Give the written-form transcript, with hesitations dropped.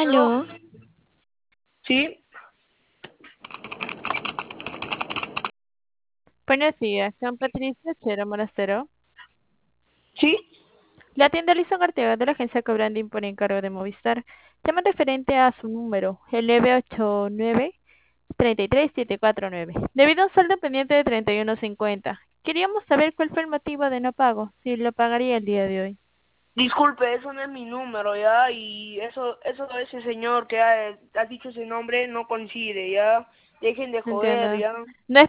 Aló, Sí, buenos días, con Patricia Chero Monastero. sí. La tienda Lizón Arteaga de la agencia Cobranding por encargo de Movistar llama referente a su número, el 989-33749, debido a un saldo pendiente de 31.50. Queríamos saber cuál fue el motivo de no pago, si lo pagaría el día de hoy. Disculpe, eso no es mi número, ¿ya? Y eso ese señor que ha dicho ese nombre no coincide, ¿ya? Dejen de No joder, entiendo. ¿ya? No es